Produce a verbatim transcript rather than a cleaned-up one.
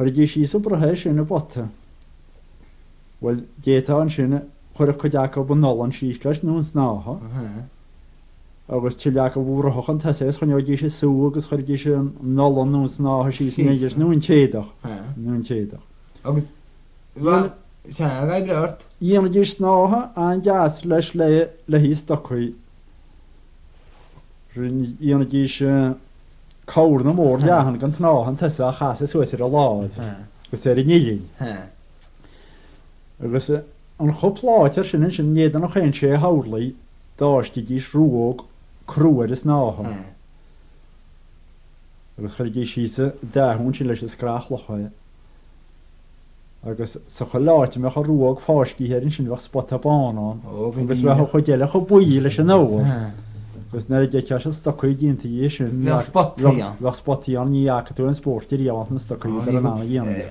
Chuir sí sa brethe sinna bota. Well détá an sinna chuir chu deach go nólan sí leis nó snáha. agus tí le go bhúr hochan ta sé chun dí sé sú agus chuir dí sé nólan nó snáha sí méidir nó an chéadach nó an chéadach. Agus se ga breart? Íana dí snáha an deas leis le le hí stochuí. Íana dí se cáir na mór dehan gan tnáhan ta a chaasa suasir a láid gus é nílín. Agus an chopláitir sin sin néad an chéan sé hálaí dáistí dís rúóg cruúir is náha. Agus chuir dí sísa dehún sin leis is scrachlacha. Agus sa chu láite me chu rúóg fáiscíhéirn sin bh spot a bánán, agus bheit chu déile chu buí leis an nóha. Agus na de ce stochuí dínta dhé sin spotí spotíí an ní tú an sportir í an stochuí ar an ná dhéana.